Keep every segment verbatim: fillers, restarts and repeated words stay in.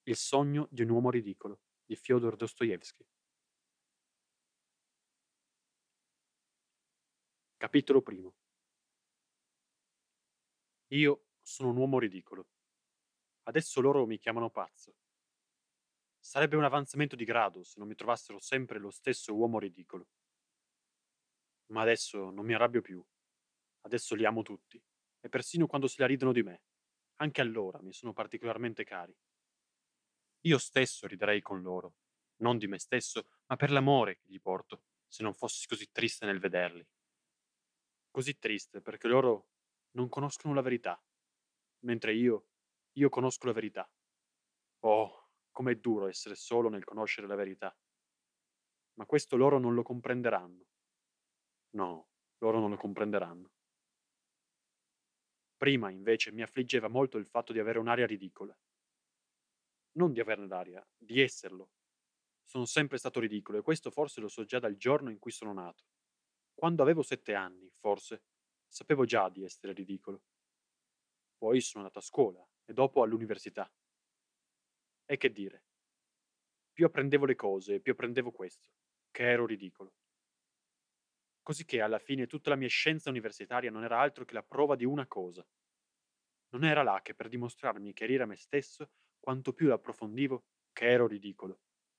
Il sogno di un uomo ridicolo di Fyodor Dostoevskij. Capitolo primo. Io sono un uomo ridicolo. Adesso loro mi chiamano pazzo. Sarebbe un avanzamento di grado se non mi trovassero sempre lo stesso uomo ridicolo. Ma adesso non mi arrabbio più. Adesso li amo tutti. E persino quando si la ridono di me. Anche allora mi sono particolarmente cari. Io stesso riderei con loro. Non di me stesso, ma per l'amore che gli porto, se non fossi così triste nel vederli. Così triste perché loro non conoscono la verità, mentre io, io conosco la verità. Oh, com'è duro essere solo nel conoscere la verità. Ma questo loro non lo comprenderanno. No, loro non lo comprenderanno. Prima, invece, mi affliggeva molto il fatto di avere un'aria ridicola. Non di averne l'aria, di esserlo. Sono sempre stato ridicolo e questo forse lo so già dal giorno in cui sono nato. Quando avevo sette anni, forse, sapevo già di essere ridicolo. Poi sono andato a scuola e dopo all'università. E che dire? Più apprendevo le cose, più apprendevo questo, che ero ridicolo. Così che alla fine tutta la mia scienza universitaria non era altro che la prova di una cosa. Non era là che per dimostrarmi e chiarire a me stesso, quanto più l'approfondivo, che ero ridicolo.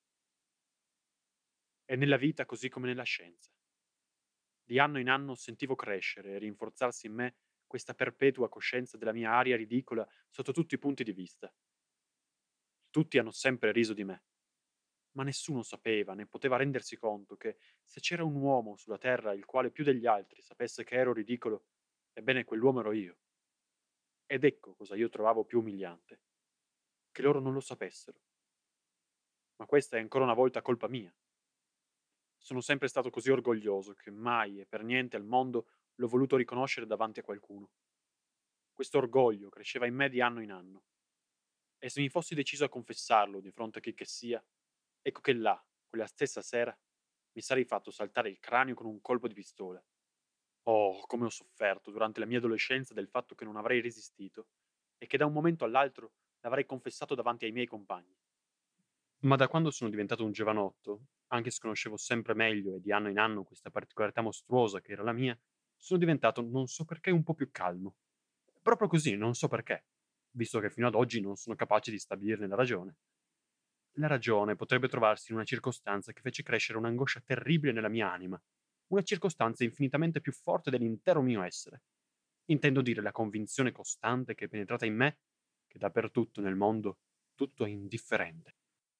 E nella vita così come nella scienza. Di anno in anno sentivo crescere e rinforzarsi in me questa perpetua coscienza della mia aria ridicola sotto tutti i punti di vista. Tutti hanno sempre riso di me, ma nessuno sapeva né poteva rendersi conto che se c'era un uomo sulla terra il quale più degli altri sapesse che ero ridicolo, ebbene quell'uomo ero io. Ed ecco cosa io trovavo più umiliante, che loro non lo sapessero. Ma questa è ancora una volta colpa mia. Sono sempre stato così orgoglioso che mai e per niente al mondo l'ho voluto riconoscere davanti a qualcuno. Questo orgoglio cresceva in me di anno in anno. E se mi fossi deciso a confessarlo di fronte a chi che sia, ecco che là, quella stessa sera, mi sarei fatto saltare il cranio con un colpo di pistola. Oh, come ho sofferto durante la mia adolescenza del fatto che non avrei resistito e che da un momento all'altro l'avrei confessato davanti ai miei compagni. Ma da quando sono diventato un giovanotto, anche se conoscevo sempre meglio e di anno in anno questa particolarità mostruosa che era la mia, sono diventato, non so perché, un po' più calmo. Proprio così, non so perché, visto che fino ad oggi non sono capace di stabilirne la ragione. La ragione potrebbe trovarsi in una circostanza che fece crescere un'angoscia terribile nella mia anima, una circostanza infinitamente più forte dell'intero mio essere. Intendo dire la convinzione costante che è penetrata in me che dappertutto nel mondo tutto è indifferente.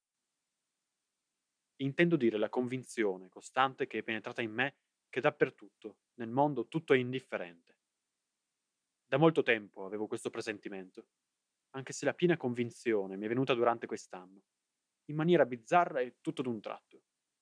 Intendo dire la convinzione costante che è penetrata in me che dappertutto nel mondo tutto è indifferente. Da molto tempo avevo questo presentimento, anche se la piena convinzione mi è venuta durante quest'anno, in maniera bizzarra e tutto d'un tratto.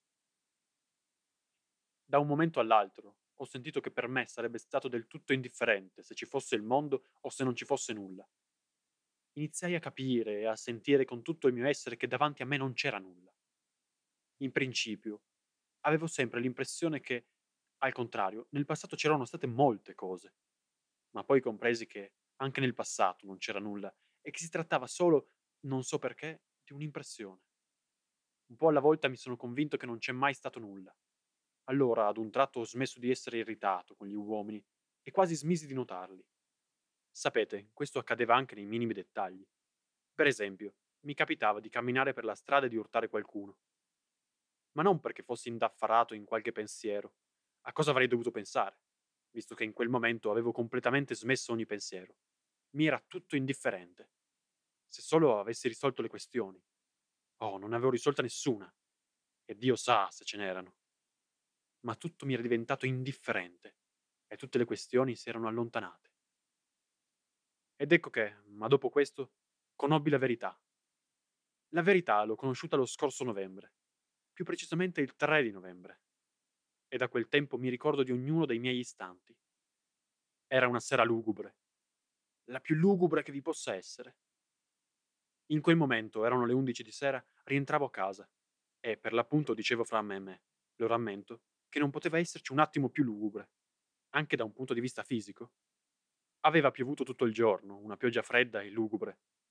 Da un momento all'altro ho sentito che per me sarebbe stato del tutto indifferente se ci fosse il mondo o se non ci fosse nulla. Iniziai a capire e a sentire con tutto il mio essere che davanti a me non c'era nulla. In principio, avevo sempre l'impressione che, al contrario, nel passato c'erano state molte cose, ma poi compresi che anche nel passato non c'era nulla e che si trattava solo, non so perché, di un'impressione. Un po' alla volta mi sono convinto che non c'è mai stato nulla. Allora, ad un tratto, ho smesso di essere irritato con gli uomini e quasi smisi di notarli. Sapete, questo accadeva anche nei minimi dettagli. Per esempio, mi capitava di camminare per la strada e di urtare qualcuno. Ma non perché fossi indaffarato in qualche pensiero. A cosa avrei dovuto pensare? Visto che in quel momento avevo completamente smesso ogni pensiero. Mi era tutto indifferente. Se solo avessi risolto le questioni. Oh, non ne avevo risolta nessuna. E Dio sa se ce n'erano. Ma tutto mi era diventato indifferente. E tutte le questioni si erano allontanate. Ed ecco che, ma dopo questo, conobbi la verità. La verità l'ho conosciuta lo scorso novembre. Più precisamente il tre di novembre. E da quel tempo mi ricordo di ognuno dei miei istanti. Era una sera lugubre, la più lugubre che vi possa essere. In quel momento, erano le undici di sera, rientravo a casa e, per l'appunto, dicevo fra me e me, lo rammento, che non poteva esserci un attimo più lugubre, anche da un punto di vista fisico. Aveva piovuto tutto il giorno, una pioggia fredda e lugubre.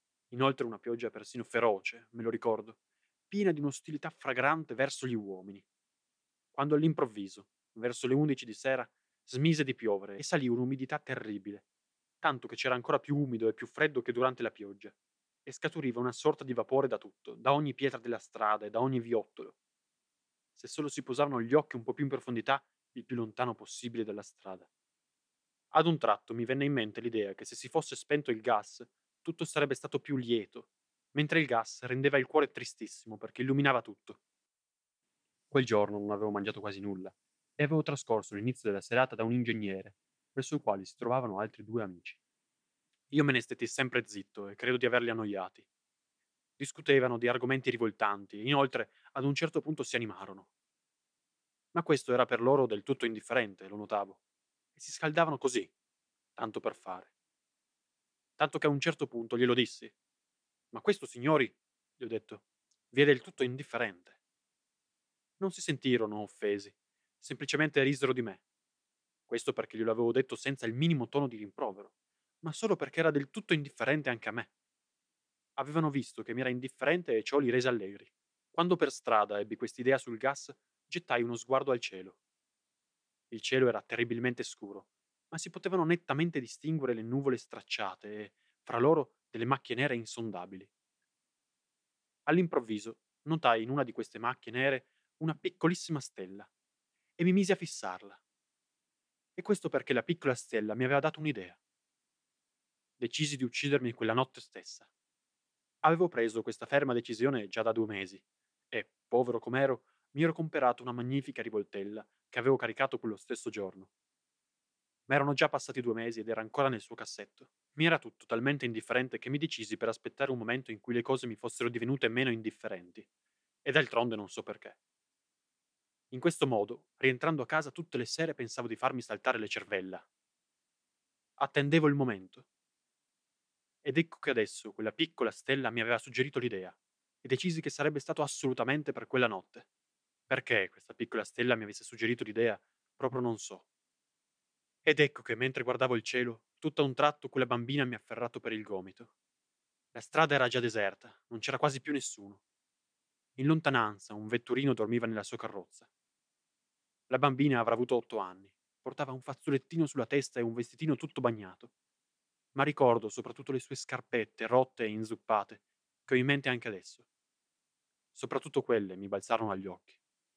Inoltre una pioggia persino feroce, me lo ricordo, piena di un'ostilità fragrante verso gli uomini. Quando all'improvviso, verso le undici di sera, smise di piovere e salì un'umidità terribile, tanto che c'era ancora più umido e più freddo che durante la pioggia, e scaturiva una sorta di vapore da tutto, da ogni pietra della strada e da ogni viottolo. Se solo si posavano gli occhi un po' più in profondità, il più lontano possibile dalla strada. Ad un tratto mi venne in mente l'idea che se si fosse spento il gas, tutto sarebbe stato più lieto, mentre il gas rendeva il cuore tristissimo perché illuminava tutto. Quel giorno non avevo mangiato quasi nulla e avevo trascorso l'inizio della serata da un ingegnere, presso il quale si trovavano altri due amici. Io me ne stetti sempre zitto e credo di averli annoiati. Discutevano di argomenti rivoltanti e inoltre ad un certo punto si animarono. Ma questo era per loro del tutto indifferente, lo notavo. E si scaldavano così, tanto per fare. Tanto che a un certo punto glielo dissi. Ma questo, signori, gli ho detto, vi è del tutto indifferente. Non si sentirono offesi, semplicemente risero di me. Questo perché glielo avevo detto senza il minimo tono di rimprovero, ma solo perché era del tutto indifferente anche a me. Avevano visto che mi era indifferente e ciò li rese allegri. Quando per strada ebbi quest'idea sul gas, gettai uno sguardo al cielo. Il cielo era terribilmente scuro, ma si potevano nettamente distinguere le nuvole stracciate e, fra loro, delle macchie nere insondabili. All'improvviso notai in una di queste macchie nere una piccolissima stella e mi misi a fissarla. E questo perché la piccola stella mi aveva dato un'idea. Decisi di uccidermi quella notte stessa. Avevo preso questa ferma decisione già da due mesi e, povero com'ero, mi ero comperato una magnifica rivoltella che avevo caricato quello stesso giorno. Ma erano già passati due mesi ed era ancora nel suo cassetto. Mi era tutto talmente indifferente che mi decisi per aspettare un momento in cui le cose mi fossero divenute meno indifferenti. E d'altronde non so perché. In questo modo, rientrando a casa tutte le sere pensavo di farmi saltare le cervella. Attendevo il momento. Ed ecco che adesso quella piccola stella mi aveva suggerito l'idea. E decisi che sarebbe stato assolutamente per quella notte. Perché questa piccola stella mi avesse suggerito l'idea, proprio non so. Ed ecco che mentre guardavo il cielo, tutto a un tratto quella bambina mi ha afferrato per il gomito. La strada era già deserta, non c'era quasi più nessuno. In lontananza un vetturino dormiva nella sua carrozza. La bambina avrà avuto otto anni. Portava un fazzolettino sulla testa e un vestitino tutto bagnato. Ma ricordo soprattutto le sue scarpette rotte e inzuppate, che ho in mente anche adesso. Soprattutto quelle mi balzarono agli occhi.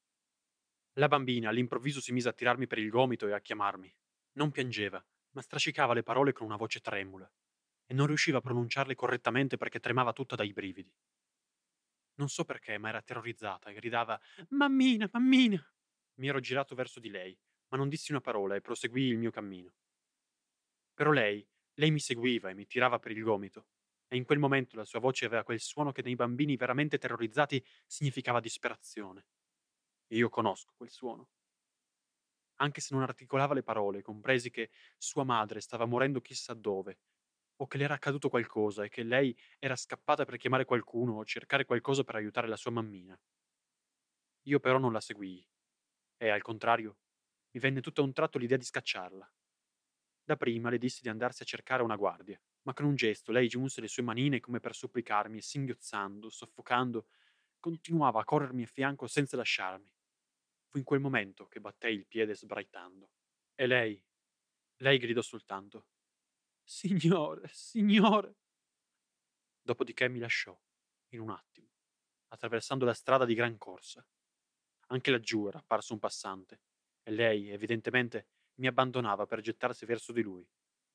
La bambina all'improvviso si mise a tirarmi per il gomito e a chiamarmi. Non piangeva, ma strascicava le parole con una voce tremula e non riusciva a pronunciarle correttamente perché tremava tutta dai brividi. Non so perché, ma era terrorizzata e gridava Mammina, mammina! Mi ero girato verso di lei, ma non dissi una parola e proseguii il mio cammino. Però lei, lei mi seguiva e mi tirava per il gomito, e in quel momento la sua voce aveva quel suono che nei bambini veramente terrorizzati significava disperazione. E io conosco quel suono. Anche se non articolava le parole, compresi che sua madre stava morendo chissà dove, o che le era accaduto qualcosa e che lei era scappata per chiamare qualcuno o cercare qualcosa per aiutare la sua mammina. Io però non la seguii, e, al contrario, mi venne tutto a un tratto l'idea di scacciarla. Dapprima le dissi di andarsi a cercare una guardia, ma con un gesto lei giunse le sue manine come per supplicarmi e singhiozzando, soffocando, continuava a corrermi a fianco senza lasciarmi. Fu in quel momento che battei il piede sbraitando. E lei, lei gridò soltanto: Signore, signore! Dopodiché mi lasciò, in un attimo, attraversando la strada di gran corsa. Anche laggiù era apparso un passante, e lei, evidentemente, mi abbandonava per gettarsi verso di lui.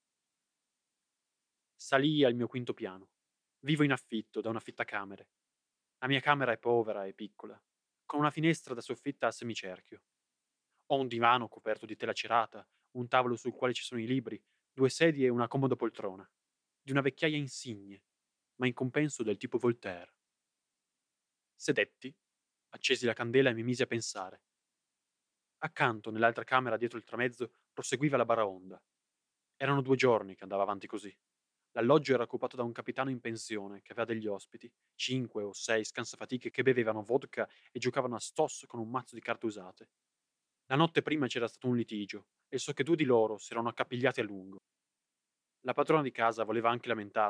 Salii al mio quinto piano. Vivo in affitto, da un affittacamere. La mia camera è povera e piccola, con una finestra da soffitta a semicerchio. Ho un divano coperto di tela cerata, un tavolo sul quale ci sono i libri, due sedie e una comoda poltrona, di una vecchiaia insigne, ma in compenso del tipo Voltaire. Sedetti, accesi la candela e mi misi a pensare. Accanto, nell'altra camera dietro il tramezzo, proseguiva la baraonda. Erano due giorni che andava avanti così. L'alloggio era occupato da un capitano in pensione che aveva degli ospiti, cinque o sei scansafatiche che bevevano vodka e giocavano a stoss con un mazzo di carte usate. La notte prima c'era stato un litigio e so che due di loro si erano accapigliati a lungo. La padrona di casa voleva anche lamentarsi,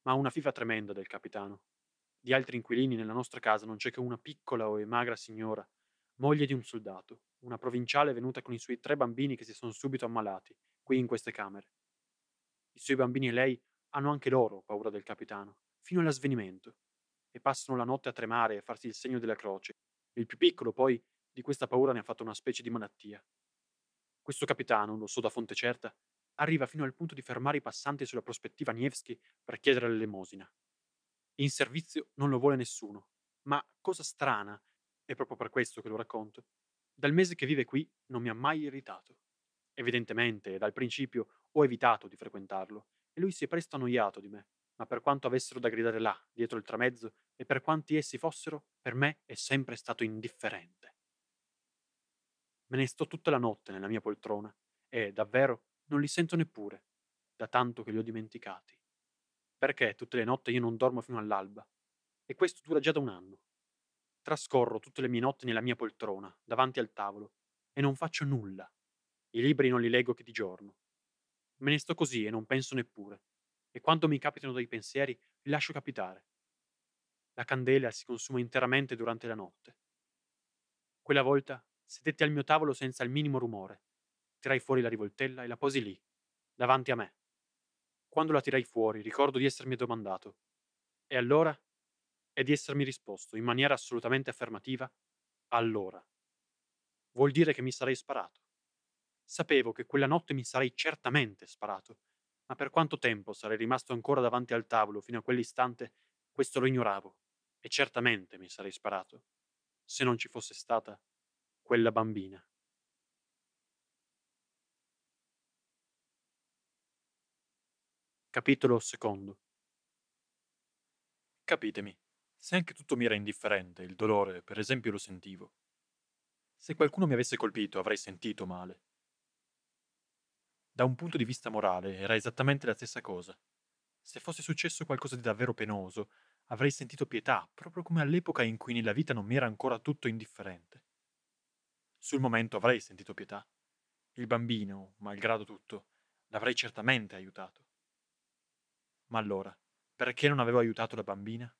ma una fifa tremenda del capitano. Di altri inquilini nella nostra casa non c'è che una piccola e magra signora, moglie di un soldato, una provinciale venuta con i suoi tre bambini che si sono subito ammalati, qui in queste camere. I suoi bambini e lei hanno anche loro paura del capitano, fino allo svenimento, e passano la notte a tremare e a farsi il segno della croce. Il più piccolo, poi, di questa paura ne ha fatto una specie di malattia. Questo capitano, lo so da fonte certa, arriva fino al punto di fermare i passanti sulla prospettiva Nevsky per chiedere l'elemosina. In servizio non lo vuole nessuno, ma cosa strana, è proprio per questo che lo racconto, dal mese che vive qui non mi ha mai irritato. Evidentemente, dal principio ho evitato di frequentarlo e lui si è presto annoiato di me, ma per quanto avessero da gridare là, dietro il tramezzo, e per quanti essi fossero, per me è sempre stato indifferente. Me ne sto tutta la notte nella mia poltrona e, davvero, non li sento neppure, da tanto che li ho dimenticati. Perché tutte le notti io non dormo fino all'alba? E questo dura già da un anno. Trascorro tutte le mie notti nella mia poltrona, davanti al tavolo, e non faccio nulla. I libri non li leggo che di giorno. Me ne sto così e non penso neppure. E quando mi capitano dei pensieri, li lascio capitare. La candela si consuma interamente durante la notte. Quella volta sedetti al mio tavolo senza il minimo rumore. Tirai fuori la rivoltella e la posi lì, davanti a me. Quando la tirai fuori, ricordo di essermi domandato: e allora? E di essermi risposto, in maniera assolutamente affermativa: allora. Vuol dire che mi sarei sparato. Sapevo che quella notte mi sarei certamente sparato, ma per quanto tempo sarei rimasto ancora davanti al tavolo fino a quell'istante, questo lo ignoravo, e certamente mi sarei sparato, se non ci fosse stata quella bambina. Capitolo secondo. Capitemi, se anche tutto mi era indifferente, il dolore, per esempio, lo sentivo. Se qualcuno mi avesse colpito avrei sentito male. Da un punto di vista morale era esattamente la stessa cosa. Se fosse successo qualcosa di davvero penoso, avrei sentito pietà, proprio come all'epoca in cui nella vita non mi era ancora tutto indifferente. Sul momento avrei sentito pietà. Il bambino, malgrado tutto, l'avrei certamente aiutato. Ma allora, perché non avevo aiutato la bambina?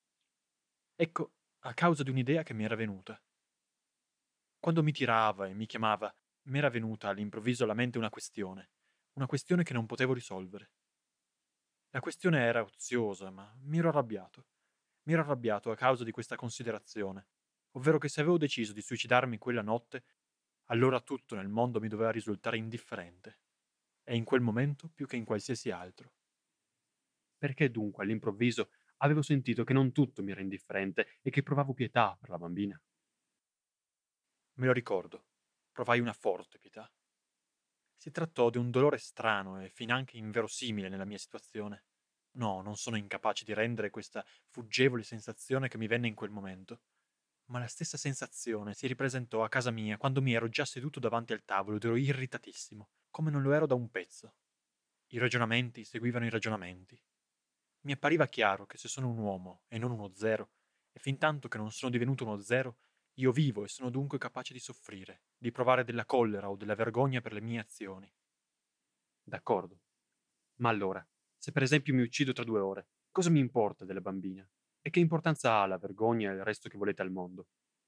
Ecco, a causa di un'idea che mi era venuta. Quando mi tirava e mi chiamava, mi era venuta all'improvviso alla mente una questione, una questione che non potevo risolvere. La questione era oziosa, ma mi ero arrabbiato. Mi ero arrabbiato a causa di questa considerazione, ovvero che se avevo deciso di suicidarmi quella notte, allora tutto nel mondo mi doveva risultare indifferente, e in quel momento più che in qualsiasi altro. Perché dunque all'improvviso avevo sentito che non tutto mi era indifferente e che provavo pietà per la bambina? Me lo ricordo, provai una forte pietà. Si trattò di un dolore strano e finanche inverosimile nella mia situazione. No, non sono incapace di rendere questa fuggevole sensazione che mi venne in quel momento. Ma la stessa sensazione si ripresentò a casa mia quando mi ero già seduto davanti al tavolo ed ero irritatissimo, come non lo ero da un pezzo. I ragionamenti seguivano i ragionamenti. Mi appariva chiaro che se sono un uomo e non uno zero, e fintanto che non sono divenuto uno zero, io vivo e sono dunque capace di soffrire, di provare della collera o della vergogna per le mie azioni. D'accordo. Ma allora, se per esempio mi uccido tra due ore, cosa mi importa della bambina? E che importanza ha la vergogna e il resto che volete al mondo?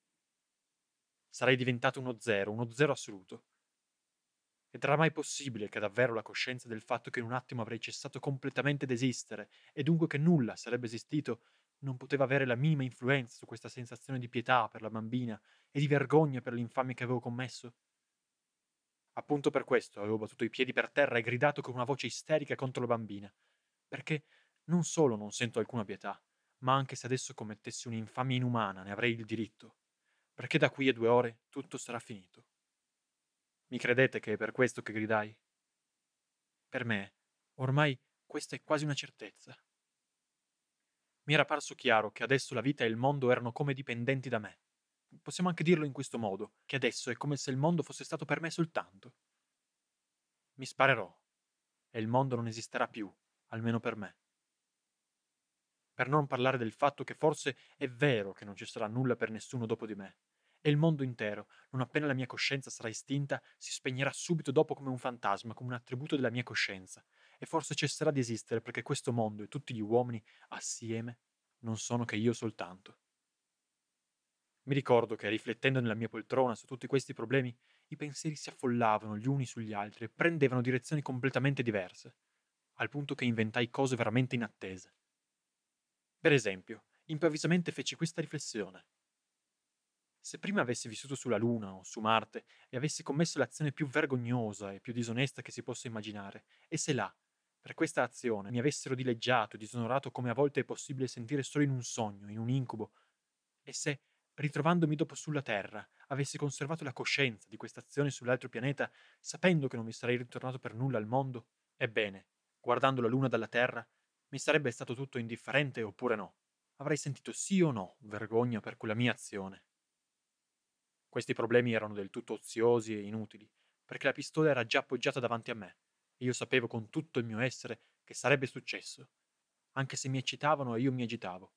Sarei diventato uno zero, uno zero assoluto. Ed era mai possibile che davvero la coscienza del fatto che in un attimo avrei cessato completamente d'esistere e dunque che nulla sarebbe esistito non poteva avere la minima influenza su questa sensazione di pietà per la bambina e di vergogna per l'infamia che avevo commesso? Appunto per questo avevo battuto i piedi per terra e gridato con una voce isterica contro la bambina, perché non solo non sento alcuna pietà, ma anche se adesso commettessi un'infamia inumana ne avrei il diritto, perché da qui a due ore tutto sarà finito. Mi credete che è per questo che gridai? Per me, ormai, questa è quasi una certezza. Mi era parso chiaro che adesso la vita e il mondo erano come dipendenti da me. Possiamo anche dirlo in questo modo, che adesso è come se il mondo fosse stato per me soltanto. Mi sparerò, e il mondo non esisterà più, almeno per me. Per non parlare del fatto che forse è vero che non ci sarà nulla per nessuno dopo di me, e il mondo intero, non appena la mia coscienza sarà estinta, si spegnerà subito dopo come un fantasma, come un attributo della mia coscienza, e forse cesserà di esistere perché questo mondo e tutti gli uomini assieme non sono che io soltanto. Mi ricordo che, riflettendo nella mia poltrona su tutti questi problemi, i pensieri si affollavano gli uni sugli altri e prendevano direzioni completamente diverse, al punto che inventai cose veramente inattese. Per esempio, improvvisamente feci questa riflessione. Se prima avessi vissuto sulla Luna o su Marte e avessi commesso l'azione più vergognosa e più disonesta che si possa immaginare, e se là, per questa azione, mi avessero dileggiato e disonorato come a volte è possibile sentire solo in un sogno, in un incubo, e se, ritrovandomi dopo sulla Terra, avessi conservato la coscienza di questa azione sull'altro pianeta, sapendo che non mi sarei ritornato per nulla al mondo, ebbene, guardando la Luna dalla Terra, mi sarebbe stato tutto indifferente oppure no? Avrei sentito sì o no vergogna per quella mia azione? Questi problemi erano del tutto oziosi e inutili, perché la pistola era già appoggiata davanti a me, e io sapevo con tutto il mio essere che sarebbe successo, anche se mi eccitavano e io mi agitavo.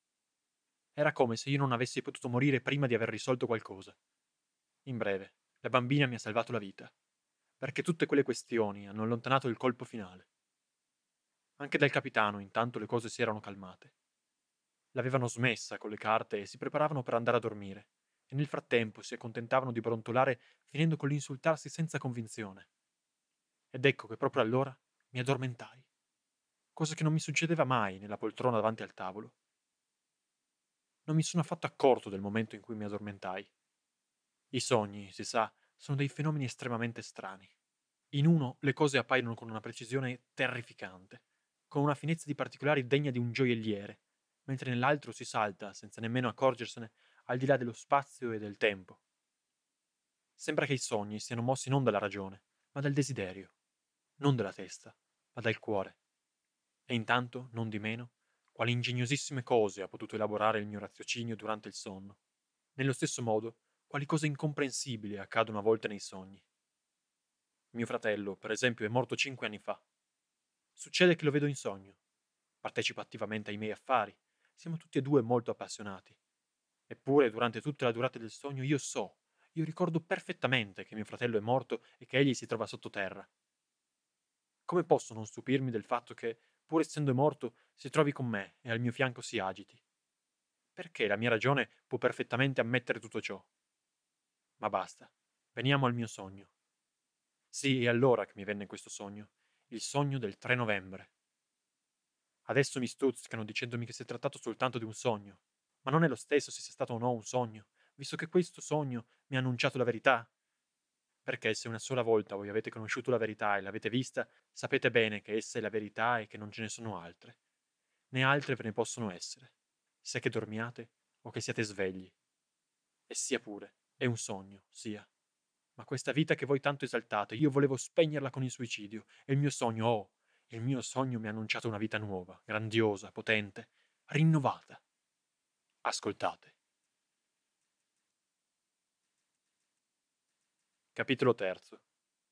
Era come se io non avessi potuto morire prima di aver risolto qualcosa. In breve, la bambina mi ha salvato la vita, perché tutte quelle questioni hanno allontanato il colpo finale. Anche dal capitano, intanto, le cose si erano calmate. L'avevano smessa con le carte e si preparavano per andare a dormire, e nel frattempo si accontentavano di brontolare finendo con l'insultarsi senza convinzione. Ed ecco che proprio allora mi addormentai, cosa che non mi succedeva mai nella poltrona davanti al tavolo. Non mi sono affatto accorto del momento in cui mi addormentai. I sogni, si sa, sono dei fenomeni estremamente strani. In uno le cose appaiono con una precisione terrificante, con una finezza di particolari degna di un gioielliere, mentre nell'altro si salta, senza nemmeno accorgersene, al di là dello spazio e del tempo. Sembra che i sogni siano mossi non dalla ragione, ma dal desiderio, non dalla testa, ma dal cuore. E intanto, non di meno, quali ingegnosissime cose ha potuto elaborare il mio raziocinio durante il sonno. Nello stesso modo, quali cose incomprensibili accadono a volte nei sogni. Mio fratello, per esempio, è morto cinque anni fa. Succede che lo vedo in sogno. Partecipa attivamente ai miei affari. Siamo tutti e due molto appassionati. Eppure, durante tutta la durata del sogno, io so, io ricordo perfettamente che mio fratello è morto e che egli si trova sottoterra. Come posso non stupirmi del fatto che, pur essendo morto, si trovi con me e al mio fianco si agiti? Perché la mia ragione può perfettamente ammettere tutto ciò. Ma basta. Veniamo al mio sogno. Sì, è allora che mi venne questo sogno. Il sogno del tre novembre. Adesso mi stuzzicano dicendomi che si è trattato soltanto di un sogno. Ma non è lo stesso se sia stato o no un sogno, visto che questo sogno mi ha annunciato la verità. Perché se una sola volta voi avete conosciuto la verità e l'avete vista, sapete bene che essa è la verità e che non ce ne sono altre. Né altre ve ne possono essere, sia che dormiate o che siate svegli. E sia pure, è un sogno, sia. Ma questa vita che voi tanto esaltate, io volevo spegnerla con il suicidio, e il mio sogno, oh, il mio sogno mi ha annunciato una vita nuova, grandiosa, potente, rinnovata. Ascoltate. Capitolo terzo.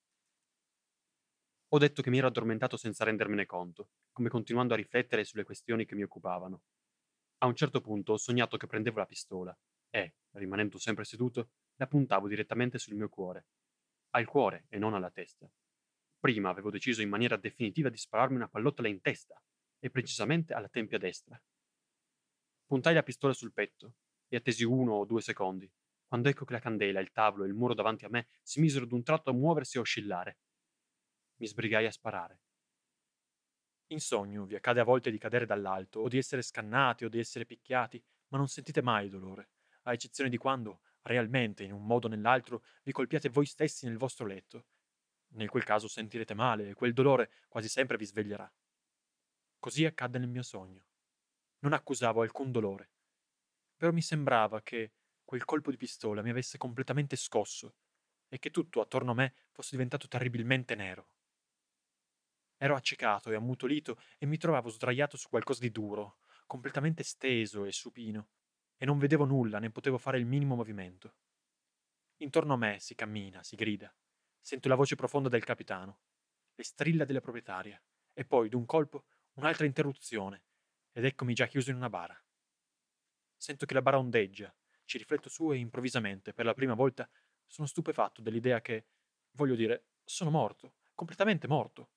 Ho detto che mi ero addormentato senza rendermene conto, come continuando a riflettere sulle questioni che mi occupavano. A un certo punto ho sognato che prendevo la pistola e, rimanendo sempre seduto, la puntavo direttamente sul mio cuore. Al cuore e non alla testa. Prima avevo deciso in maniera definitiva di spararmi una pallottola in testa, e precisamente alla tempia destra. Puntai la pistola sul petto e attesi uno o due secondi, quando ecco che la candela, il tavolo e il muro davanti a me si misero d'un tratto a muoversi e a oscillare. Mi sbrigai a sparare. In sogno vi accade a volte di cadere dall'alto, o di essere scannati, o di essere picchiati, ma non sentite mai il dolore, a eccezione di quando, realmente, in un modo o nell'altro, vi colpiate voi stessi nel vostro letto. Nel quel caso sentirete male e quel dolore quasi sempre vi sveglierà. Così accadde nel mio sogno. Non accusavo alcun dolore, però mi sembrava che quel colpo di pistola mi avesse completamente scosso e che tutto attorno a me fosse diventato terribilmente nero. Ero accecato e ammutolito e mi trovavo sdraiato su qualcosa di duro, completamente steso e supino, e non vedevo nulla né potevo fare il minimo movimento. Intorno a me si cammina, si grida. Sento la voce profonda del capitano, le strilla della proprietaria, e poi, d'un colpo, un'altra interruzione, ed eccomi già chiuso in una bara. Sento che la bara ondeggia, ci rifletto su e improvvisamente, per la prima volta, sono stupefatto dell'idea che, voglio dire, sono morto, completamente morto.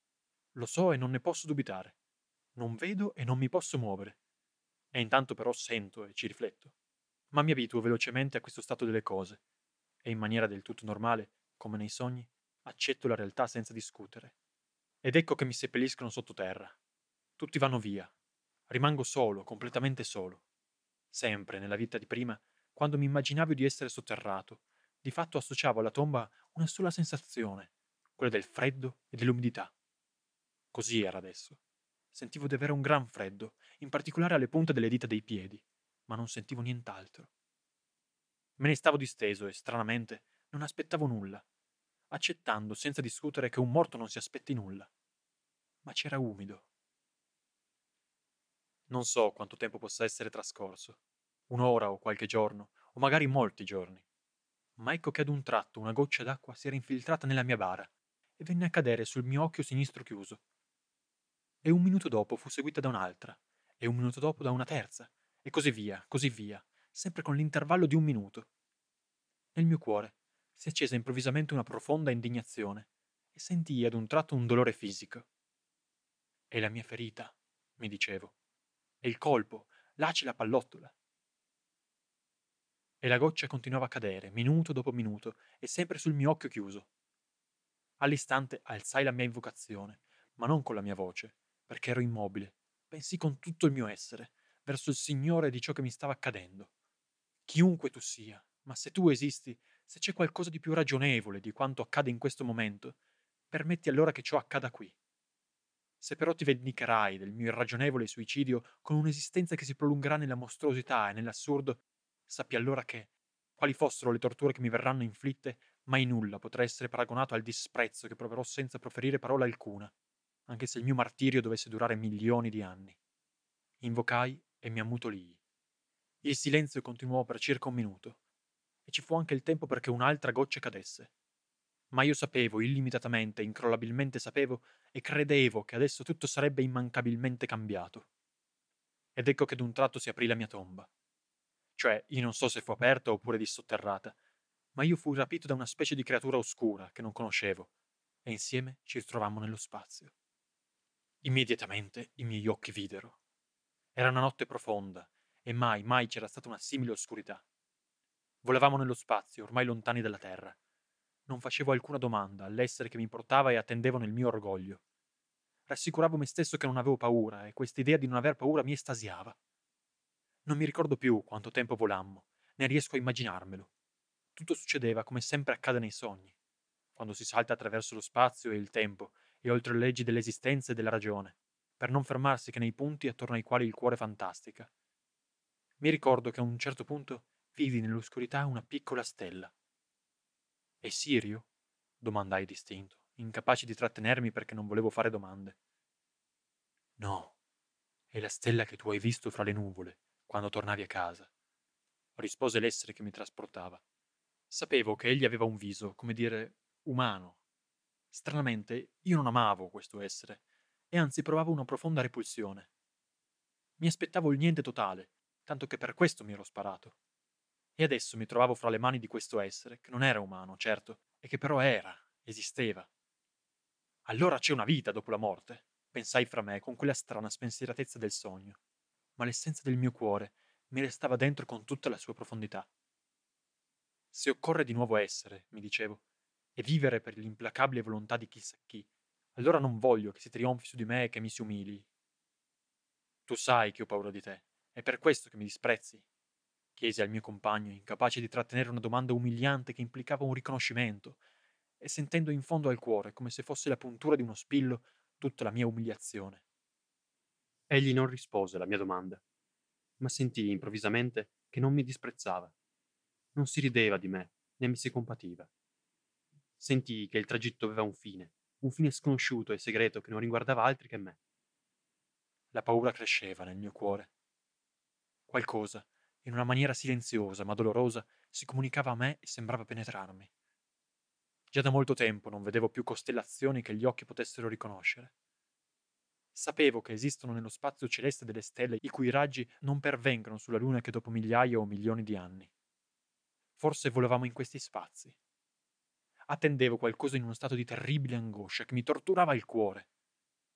Lo so e non ne posso dubitare. Non vedo e non mi posso muovere. E intanto però sento e ci rifletto. Ma mi abituo velocemente a questo stato delle cose. E in maniera del tutto normale, come nei sogni, accetto la realtà senza discutere. Ed ecco che mi seppelliscono sottoterra. Tutti vanno via. Rimango solo, completamente solo. Sempre, nella vita di prima, quando mi immaginavo di essere sotterrato, di fatto associavo alla tomba una sola sensazione, quella del freddo e dell'umidità. Così era adesso. Sentivo di avere un gran freddo, in particolare alle punte delle dita dei piedi, ma non sentivo nient'altro. Me ne stavo disteso e, stranamente, non aspettavo nulla, accettando senza discutere che un morto non si aspetti nulla. Ma c'era umido. Non so quanto tempo possa essere trascorso, un'ora o qualche giorno, o magari molti giorni. Ma ecco che ad un tratto una goccia d'acqua si era infiltrata nella mia bara e venne a cadere sul mio occhio sinistro chiuso. E un minuto dopo fu seguita da un'altra, e un minuto dopo da una terza, e così via, così via, sempre con l'intervallo di un minuto. Nel mio cuore si accese improvvisamente una profonda indignazione e sentii ad un tratto un dolore fisico. È la mia ferita, mi dicevo. È il colpo, là c'è la pallottola. E la goccia continuava a cadere, minuto dopo minuto, e sempre sul mio occhio chiuso. All'istante alzai la mia invocazione, ma non con la mia voce, perché ero immobile, bensì con tutto il mio essere, verso il Signore di ciò che mi stava accadendo. Chiunque tu sia, ma se tu esisti, se c'è qualcosa di più ragionevole di quanto accade in questo momento, permetti allora che ciò accada qui. Se però ti vendicherai del mio irragionevole suicidio con un'esistenza che si prolungherà nella mostruosità e nell'assurdo, sappi allora che, quali fossero le torture che mi verranno inflitte, mai nulla potrà essere paragonato al disprezzo che proverò senza proferire parola alcuna, anche se il mio martirio dovesse durare milioni di anni. Invocai e mi ammutolii. Il silenzio continuò per circa un minuto, e ci fu anche il tempo perché un'altra goccia cadesse. Ma io sapevo, illimitatamente, incrollabilmente sapevo, e credevo che adesso tutto sarebbe immancabilmente cambiato. Ed ecco che d'un tratto si aprì la mia tomba. Cioè, io non so se fu aperta oppure dissotterrata, ma io fui rapito da una specie di creatura oscura che non conoscevo, e insieme ci ritrovammo nello spazio. Immediatamente i miei occhi videro. Era una notte profonda, e mai, mai c'era stata una simile oscurità. Volavamo nello spazio, ormai lontani dalla Terra. Non facevo alcuna domanda all'essere che mi portava e attendevo nel mio orgoglio. Rassicuravo me stesso che non avevo paura, e quest'idea di non aver paura mi estasiava. Non mi ricordo più quanto tempo volammo, né riesco a immaginarmelo. Tutto succedeva come sempre accade nei sogni, quando si salta attraverso lo spazio e il tempo, e oltre le leggi dell'esistenza e della ragione, per non fermarsi che nei punti attorno ai quali il cuore fantastica. Mi ricordo che a un certo punto vidi nell'oscurità una piccola stella. È Sirio? Domandai distinto, incapace di trattenermi perché non volevo fare domande. No, è la stella che tu hai visto fra le nuvole, quando tornavi a casa, rispose l'essere che mi trasportava. Sapevo che egli aveva un viso, come dire, umano. Stranamente, io non amavo questo essere, e anzi provavo una profonda repulsione. Mi aspettavo il niente totale, tanto che per questo mi ero sparato. E adesso mi trovavo fra le mani di questo essere, che non era umano, certo, e che però era, esisteva. Allora c'è una vita dopo la morte, pensai fra me con quella strana spensieratezza del sogno, ma l'essenza del mio cuore mi restava dentro con tutta la sua profondità. Se occorre di nuovo essere, mi dicevo, e vivere per l'implacabile volontà di chissà chi, allora non voglio che si trionfi su di me e che mi si umili. Tu sai che ho paura di te, è per questo che mi disprezzi? Chiesi al mio compagno, incapace di trattenere una domanda umiliante che implicava un riconoscimento, e sentendo in fondo al cuore, come se fosse la puntura di uno spillo, tutta la mia umiliazione. Egli non rispose alla mia domanda, ma sentii improvvisamente che non mi disprezzava. Non si rideva di me, né mi si compativa. Sentii che il tragitto aveva un fine, un fine sconosciuto e segreto che non riguardava altri che me. La paura cresceva nel mio cuore. Qualcosa, in una maniera silenziosa ma dolorosa, si comunicava a me e sembrava penetrarmi. Già da molto tempo non vedevo più costellazioni che gli occhi potessero riconoscere. Sapevo che esistono nello spazio celeste delle stelle i cui raggi non pervengono sulla Luna che dopo migliaia o milioni di anni. Forse volevamo in questi spazi. Attendevo qualcosa in uno stato di terribile angoscia che mi torturava il cuore.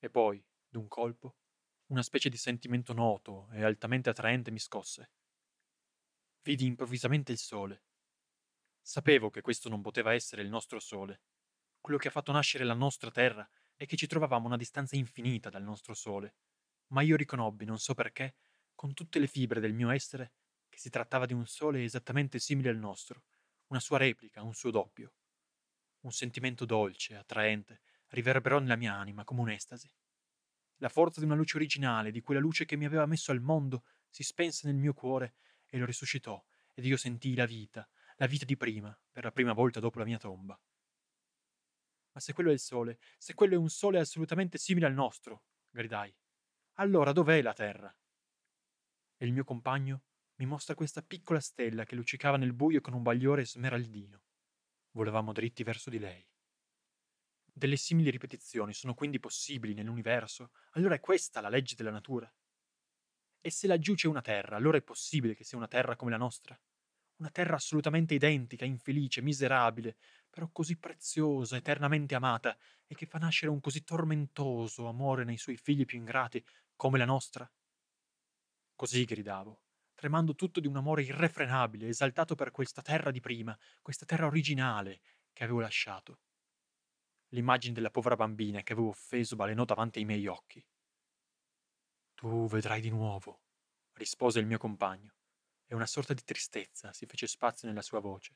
E poi, d'un colpo, una specie di sentimento noto e altamente attraente mi scosse. Vidi improvvisamente il sole. Sapevo che questo non poteva essere il nostro sole, quello che ha fatto nascere la nostra terra e che ci trovavamo a una distanza infinita dal nostro sole. Ma io riconobbi, non so perché, con tutte le fibre del mio essere, che si trattava di un sole esattamente simile al nostro, una sua replica, un suo doppio. Un sentimento dolce, attraente, riverberò nella mia anima come un'estasi. La forza di una luce originale, di quella luce che mi aveva messo al mondo, si spense nel mio cuore e lo risuscitò, ed io sentii la vita, la vita di prima, per la prima volta dopo la mia tomba. Ma se quello è il sole, se quello è un sole assolutamente simile al nostro, gridai, allora dov'è la terra? E il mio compagno mi mostra questa piccola stella che luccicava nel buio con un bagliore smeraldino. Volevamo dritti verso di lei. Delle simili ripetizioni sono quindi possibili nell'universo? Allora è questa la legge della natura? E se laggiù c'è una terra, allora è possibile che sia una terra come la nostra? Una terra assolutamente identica, infelice, miserabile, però così preziosa, eternamente amata, e che fa nascere un così tormentoso amore nei suoi figli più ingrati, come la nostra? Così gridavo, tremando tutto di un amore irrefrenabile, esaltato per questa terra di prima, questa terra originale che avevo lasciato. L'immagine della povera bambina che avevo offeso balenò davanti ai miei occhi. Tu vedrai di nuovo, rispose il mio compagno, e una sorta di tristezza si fece spazio nella sua voce.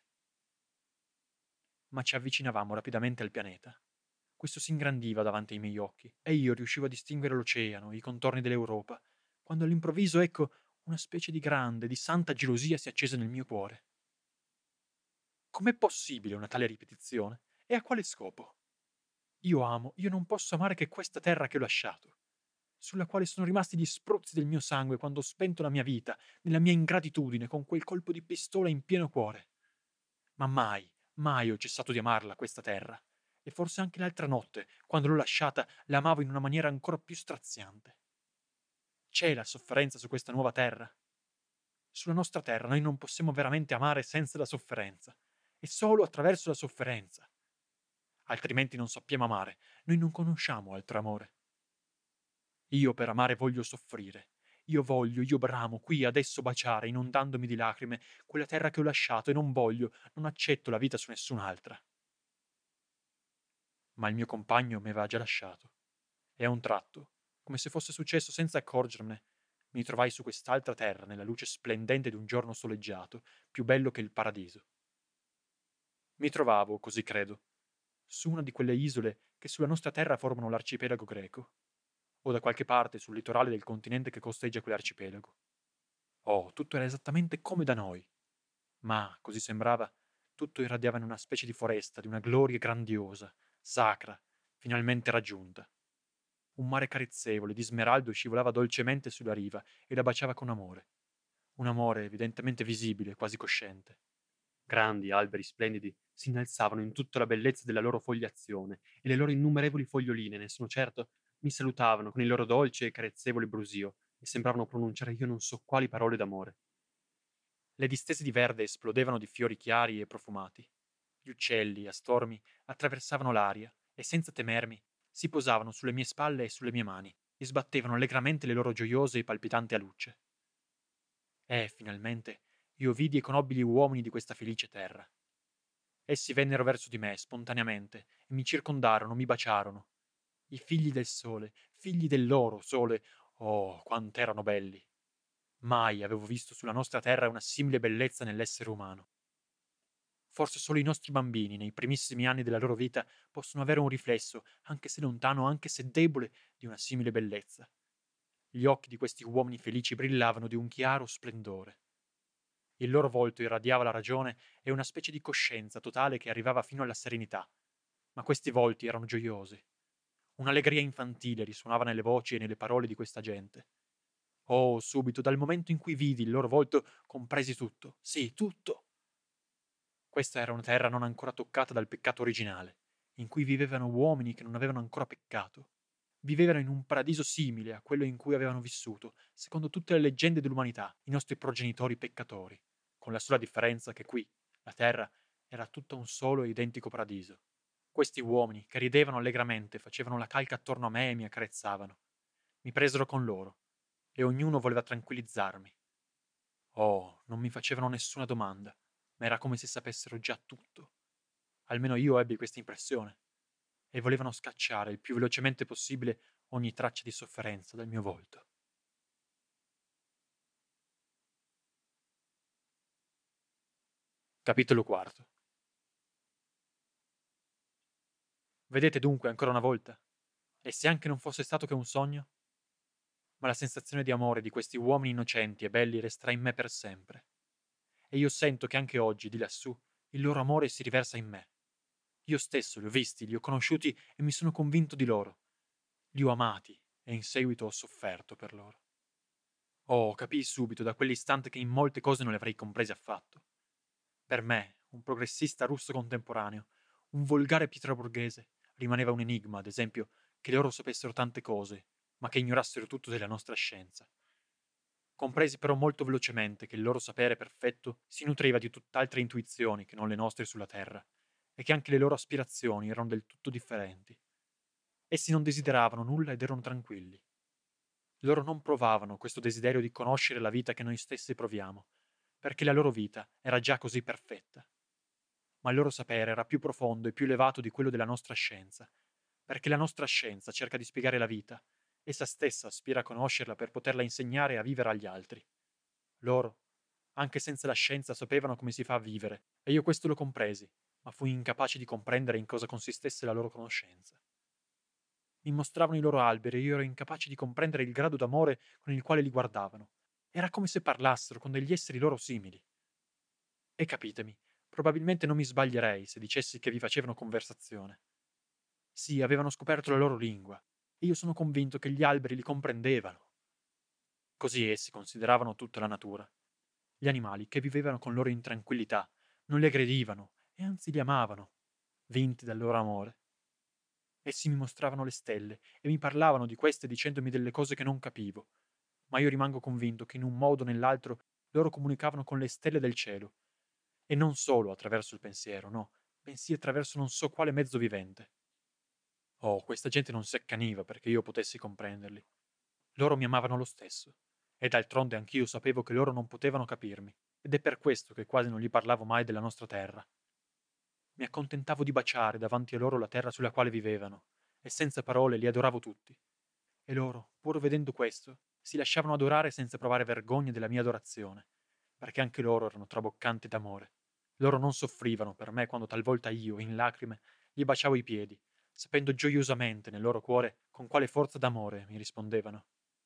Ma ci avvicinavamo rapidamente al pianeta. Questo si ingrandiva davanti ai miei occhi, e io riuscivo a distinguere l'oceano, i contorni dell'Europa, quando all'improvviso, ecco, una specie di grande, di santa gelosia si accese nel mio cuore. Com'è possibile una tale ripetizione? E a quale scopo? Io amo, io non posso amare che questa terra che ho lasciato, sulla quale sono rimasti gli spruzzi del mio sangue quando ho spento la mia vita, nella mia ingratitudine, con quel colpo di pistola in pieno cuore. Ma mai, mai ho cessato di amarla, questa terra. E forse anche l'altra notte, quando l'ho lasciata, l'amavo in una maniera ancora più straziante. C'è la sofferenza su questa nuova terra? Sulla nostra terra noi non possiamo veramente amare senza la sofferenza, e solo attraverso la sofferenza. Altrimenti non sappiamo amare, noi non conosciamo altro amore. Io per amare voglio soffrire. Io voglio, io bramo, qui adesso baciare, inondandomi di lacrime, quella terra che ho lasciato e non voglio, non accetto la vita su nessun'altra. Ma il mio compagno mi aveva già lasciato. E a un tratto, come se fosse successo senza accorgermene, mi trovai su quest'altra terra nella luce splendente di un giorno soleggiato, più bello che il paradiso. Mi trovavo, così credo, su una di quelle isole che sulla nostra terra formano l'arcipelago greco, o da qualche parte sul litorale del continente che costeggia quell'arcipelago. Oh, tutto era esattamente come da noi, ma, così sembrava, tutto irradiava in una specie di foresta, di una gloria grandiosa, sacra, finalmente raggiunta. Un mare carezzevole di smeraldo scivolava dolcemente sulla riva e la baciava con amore. Un amore evidentemente visibile, quasi cosciente. Grandi alberi splendidi si innalzavano in tutta la bellezza della loro fogliazione e le loro innumerevoli foglioline, ne sono certo, mi salutavano con il loro dolce e carezzevole brusio e sembravano pronunciare io non so quali parole d'amore. Le distese di verde esplodevano di fiori chiari e profumati. Gli uccelli, a stormi, attraversavano l'aria e, senza temermi, si posavano sulle mie spalle e sulle mie mani e sbattevano allegramente le loro gioiose e palpitanti alucce. E, finalmente, io vidi e conobbi gli uomini di questa felice terra. Essi vennero verso di me, spontaneamente, e mi circondarono, mi baciarono. I figli del sole, figli del loro sole, oh, quant'erano belli! Mai avevo visto sulla nostra terra una simile bellezza nell'essere umano. Forse solo i nostri bambini, nei primissimi anni della loro vita, possono avere un riflesso, anche se lontano, anche se debole, di una simile bellezza. Gli occhi di questi uomini felici brillavano di un chiaro splendore. Il loro volto irradiava la ragione e una specie di coscienza totale che arrivava fino alla serenità. Ma questi volti erano gioiosi. Un'allegria infantile risuonava nelle voci e nelle parole di questa gente. Oh, subito, dal momento in cui vidi il loro volto, compresi tutto. Sì, tutto. Questa era una terra non ancora toccata dal peccato originale, in cui vivevano uomini che non avevano ancora peccato. Vivevano in un paradiso simile a quello in cui avevano vissuto, secondo tutte le leggende dell'umanità, i nostri progenitori peccatori, con la sola differenza che qui, la terra, era tutta un solo e identico paradiso. Questi uomini, che ridevano allegramente, facevano la calca attorno a me e mi accarezzavano. Mi presero con loro, e ognuno voleva tranquillizzarmi. Oh, non mi facevano nessuna domanda, ma era come se sapessero già tutto. Almeno io ebbi questa impressione. E volevano scacciare il più velocemente possibile ogni traccia di sofferenza dal mio volto. Capitolo quarto. Vedete dunque ancora una volta? E se anche non fosse stato che un sogno? Ma la sensazione di amore di questi uomini innocenti e belli resterà in me per sempre. E io sento che anche oggi, di lassù, il loro amore si riversa in me. Io stesso li ho visti, li ho conosciuti e mi sono convinto di loro. Li ho amati e in seguito ho sofferto per loro. Oh, capii subito da quell'istante che in molte cose non le avrei comprese affatto. Per me, un progressista russo contemporaneo, un volgare pietroborghese, rimaneva un enigma, ad esempio, che loro sapessero tante cose, ma che ignorassero tutto della nostra scienza. Compresi però molto velocemente che il loro sapere perfetto si nutriva di tutt'altre intuizioni che non le nostre sulla Terra, e che anche le loro aspirazioni erano del tutto differenti. Essi non desideravano nulla ed erano tranquilli. Loro non provavano questo desiderio di conoscere la vita che noi stessi proviamo, perché la loro vita era già così perfetta. Ma il loro sapere era più profondo e più elevato di quello della nostra scienza, perché la nostra scienza cerca di spiegare la vita, essa stessa aspira a conoscerla per poterla insegnare e a vivere agli altri. Loro, anche senza la scienza, sapevano come si fa a vivere, e io questo lo compresi, ma fui incapace di comprendere in cosa consistesse la loro conoscenza. Mi mostravano i loro alberi e io ero incapace di comprendere il grado d'amore con il quale li guardavano. Era come se parlassero con degli esseri loro simili. E capitemi, probabilmente non mi sbaglierei se dicessi che vi facevano conversazione. Sì, avevano scoperto la loro lingua, e io sono convinto che gli alberi li comprendevano. Così essi consideravano tutta la natura. Gli animali che vivevano con loro in tranquillità, non li aggredivano e anzi li amavano, vinti dal loro amore. Essi mi mostravano le stelle e mi parlavano di queste dicendomi delle cose che non capivo, ma io rimango convinto che in un modo o nell'altro loro comunicavano con le stelle del cielo, e non solo attraverso il pensiero, no, bensì attraverso non so quale mezzo vivente. Oh, questa gente non si accaniva perché io potessi comprenderli. Loro mi amavano lo stesso, e d'altronde anch'io sapevo che loro non potevano capirmi, ed è per questo che quasi non gli parlavo mai della nostra terra. Mi accontentavo di baciare davanti a loro la terra sulla quale vivevano, e senza parole li adoravo tutti. E loro, pur vedendo questo, si lasciavano adorare senza provare vergogna della mia adorazione, perché anche loro erano traboccanti d'amore. Loro non soffrivano per me quando talvolta io, in lacrime, gli baciavo i piedi, sapendo gioiosamente nel loro cuore con quale forza d'amore mi rispondevano.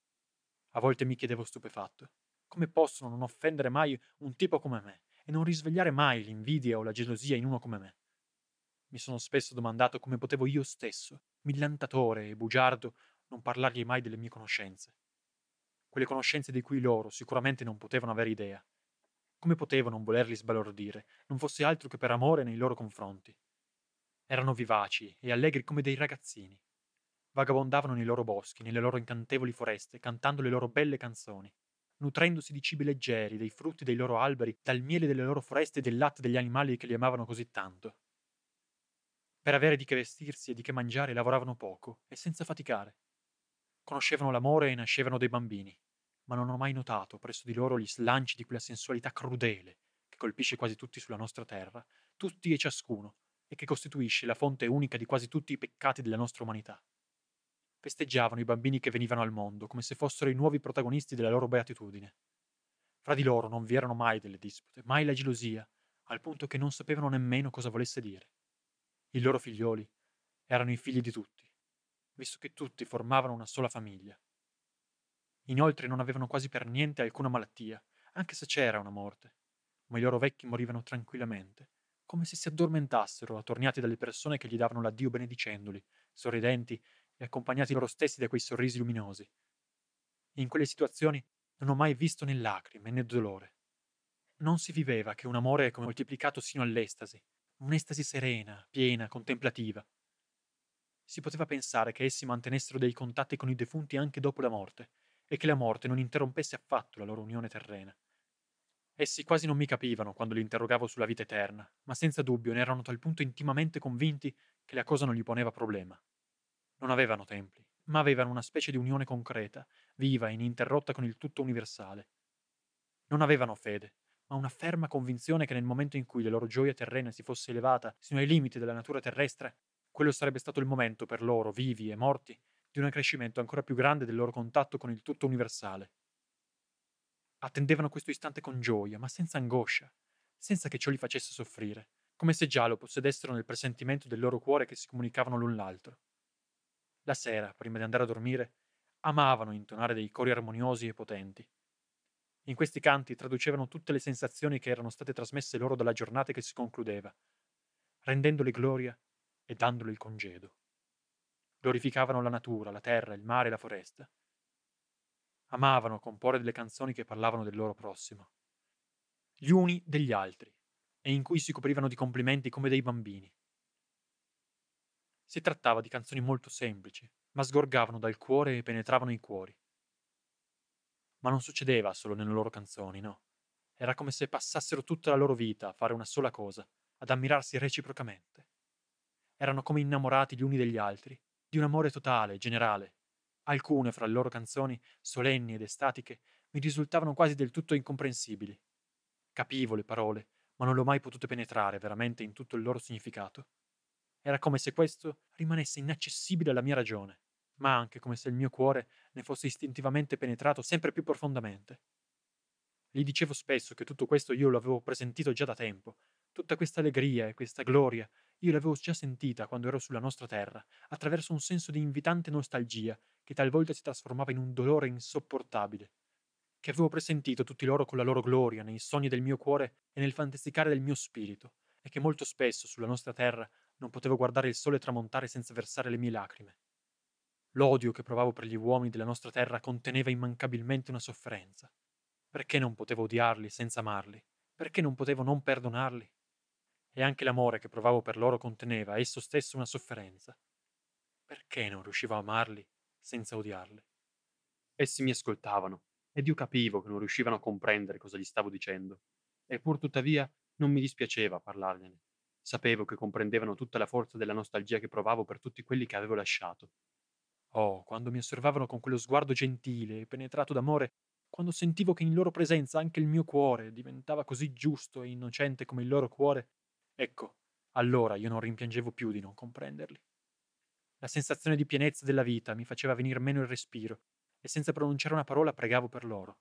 A volte mi chiedevo stupefatto, come possono non offendere mai un tipo come me e non risvegliare mai l'invidia o la gelosia in uno come me? Mi sono spesso domandato come potevo io stesso, millantatore e bugiardo, non parlargli mai delle mie conoscenze. Quelle conoscenze di cui loro sicuramente non potevano avere idea. Come potevo non volerli sbalordire, non fosse altro che per amore nei loro confronti? Erano vivaci e allegri come dei ragazzini. Vagabondavano nei loro boschi, nelle loro incantevoli foreste, cantando le loro belle canzoni, nutrendosi di cibi leggeri, dei frutti dei loro alberi, dal miele delle loro foreste e del latte degli animali che li amavano così tanto. Per avere di che vestirsi e di che mangiare lavoravano poco e senza faticare. Conoscevano l'amore e nascevano dei bambini, ma non ho mai notato presso di loro gli slanci di quella sensualità crudele che colpisce quasi tutti sulla nostra terra, tutti e ciascuno, e che costituisce la fonte unica di quasi tutti i peccati della nostra umanità. Festeggiavano i bambini che venivano al mondo come se fossero i nuovi protagonisti della loro beatitudine. Fra di loro non vi erano mai delle dispute, mai la gelosia, al punto che non sapevano nemmeno cosa volesse dire. I loro figlioli erano i figli di tutti, visto che tutti formavano una sola famiglia. Inoltre non avevano quasi per niente alcuna malattia, anche se c'era una morte, ma i loro vecchi morivano tranquillamente, come se si addormentassero, attorniati dalle persone che gli davano l'addio benedicendoli, sorridenti e accompagnati loro stessi da quei sorrisi luminosi. In quelle situazioni non ho mai visto né lacrime né dolore. Non si viveva che un amore come moltiplicato sino all'estasi, un'estasi serena, piena, contemplativa. Si poteva pensare che essi mantenessero dei contatti con i defunti anche dopo la morte, e che la morte non interrompesse affatto la loro unione terrena. Essi quasi non mi capivano quando li interrogavo sulla vita eterna, ma senza dubbio ne erano a tal punto intimamente convinti che la cosa non gli poneva problema. Non avevano templi, ma avevano una specie di unione concreta, viva e ininterrotta con il tutto universale. Non avevano fede, ma una ferma convinzione che nel momento in cui la loro gioia terrena si fosse elevata sino ai limiti della natura terrestre, quello sarebbe stato il momento per loro, vivi e morti, di un accrescimento ancora più grande del loro contatto con il tutto universale. Attendevano questo istante con gioia, ma senza angoscia, senza che ciò li facesse soffrire, come se già lo possedessero nel presentimento del loro cuore che si comunicavano l'un l'altro. La sera, prima di andare a dormire, amavano intonare dei cori armoniosi e potenti. In questi canti traducevano tutte le sensazioni che erano state trasmesse loro dalla giornata che si concludeva, rendendole gloria e dandole il congedo. Glorificavano la natura, la terra, il mare e la foresta. Amavano comporre delle canzoni che parlavano del loro prossimo, gli uni degli altri, e in cui si coprivano di complimenti come dei bambini. Si trattava di canzoni molto semplici, ma sgorgavano dal cuore e penetravano i cuori. Ma non succedeva solo nelle loro canzoni, no. Era come se passassero tutta la loro vita a fare una sola cosa, ad ammirarsi reciprocamente. Erano come innamorati gli uni degli altri, di un amore totale, generale. Alcune fra le loro canzoni, solenni ed estatiche, mi risultavano quasi del tutto incomprensibili. Capivo le parole, ma non le ho mai potute penetrare veramente in tutto il loro significato. Era come se questo rimanesse inaccessibile alla mia ragione, ma anche come se il mio cuore ne fosse istintivamente penetrato sempre più profondamente. Gli dicevo spesso che tutto questo io lo avevo presentito già da tempo. Tutta questa allegria e questa gloria io l'avevo già sentita quando ero sulla nostra terra, attraverso un senso di invitante nostalgia che talvolta si trasformava in un dolore insopportabile. Che avevo presentito tutti loro con la loro gloria nei sogni del mio cuore e nel fantasticare del mio spirito, e che molto spesso sulla nostra terra non potevo guardare il sole tramontare senza versare le mie lacrime. L'odio che provavo per gli uomini della nostra terra conteneva immancabilmente una sofferenza. Perché non potevo odiarli senza amarli? Perché non potevo non perdonarli? E anche l'amore che provavo per loro conteneva esso stesso una sofferenza. Perché non riuscivo a amarli senza odiarli? Essi mi ascoltavano, ed io capivo che non riuscivano a comprendere cosa gli stavo dicendo. E pur tuttavia non mi dispiaceva parlargliene. Sapevo che comprendevano tutta la forza della nostalgia che provavo per tutti quelli che avevo lasciato. Oh, quando mi osservavano con quello sguardo gentile e penetrato d'amore, quando sentivo che in loro presenza anche il mio cuore diventava così giusto e innocente come il loro cuore, ecco, allora io non rimpiangevo più di non comprenderli. La sensazione di pienezza della vita mi faceva venir meno il respiro, e senza pronunciare una parola pregavo per loro.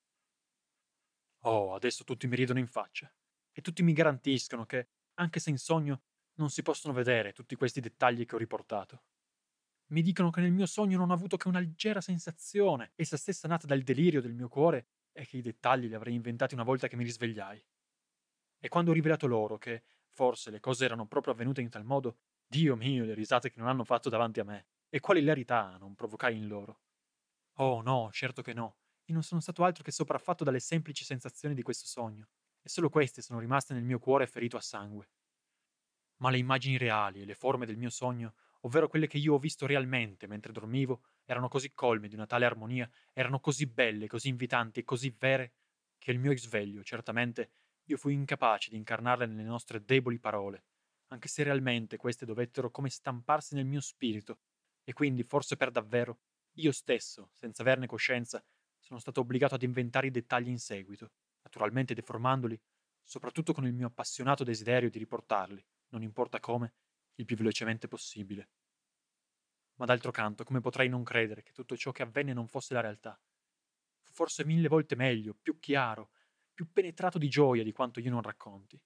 Oh, adesso tutti mi ridono in faccia, e tutti mi garantiscono che, anche se in sogno, non si possono vedere tutti questi dettagli che ho riportato. Mi dicono che nel mio sogno non ho avuto che una leggera sensazione, essa stessa nata dal delirio del mio cuore, e che i dettagli li avrei inventati una volta che mi risvegliai. E quando ho rivelato loro che, forse, le cose erano proprio avvenute in tal modo, Dio mio, le risate che non hanno fatto davanti a me, e quale hilarità non provocai in loro. Oh no, certo che no, io non sono stato altro che sopraffatto dalle semplici sensazioni di questo sogno, e solo queste sono rimaste nel mio cuore ferito a sangue. Ma le immagini reali e le forme del mio sogno, ovvero quelle che io ho visto realmente mentre dormivo, erano così colme di una tale armonia, erano così belle, così invitanti e così vere, che il mio risveglio, certamente, io fui incapace di incarnarle nelle nostre deboli parole, anche se realmente queste dovettero come stamparsi nel mio spirito, e quindi, forse per davvero, io stesso, senza averne coscienza, sono stato obbligato ad inventare i dettagli in seguito, naturalmente deformandoli, soprattutto con il mio appassionato desiderio di riportarli, non importa come, il più velocemente possibile. Ma d'altro canto, come potrei non credere che tutto ciò che avvenne non fosse la realtà? Fu forse mille volte meglio, più chiaro, più penetrato di gioia di quanto io non racconti.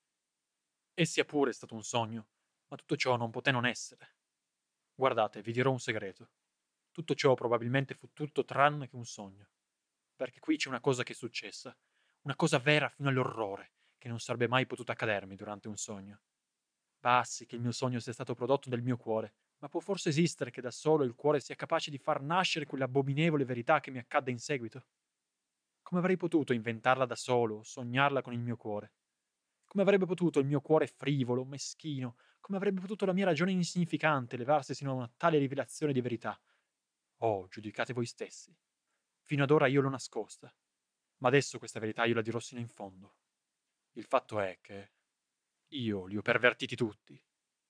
E sia pure stato un sogno, ma tutto ciò non poté non essere. Guardate, vi dirò un segreto. Tutto ciò probabilmente fu tutto tranne che un sogno. Perché qui c'è una cosa che è successa, una cosa vera fino all'orrore, che non sarebbe mai potuta accadermi durante un sogno. Passi che il mio sogno sia stato prodotto nel mio cuore, ma può forse esistere che da solo il cuore sia capace di far nascere quell'abominevole verità che mi accadde in seguito? Come avrei potuto inventarla da solo o sognarla con il mio cuore? Come avrebbe potuto il mio cuore frivolo, meschino, come avrebbe potuto la mia ragione insignificante levarsi sino a una tale rivelazione di verità? Oh, giudicate voi stessi. Fino ad ora io l'ho nascosta. Ma adesso questa verità io la dirò sino in fondo. Il fatto è che io li ho pervertiti tutti.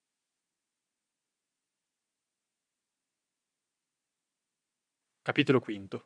Capitolo quinto.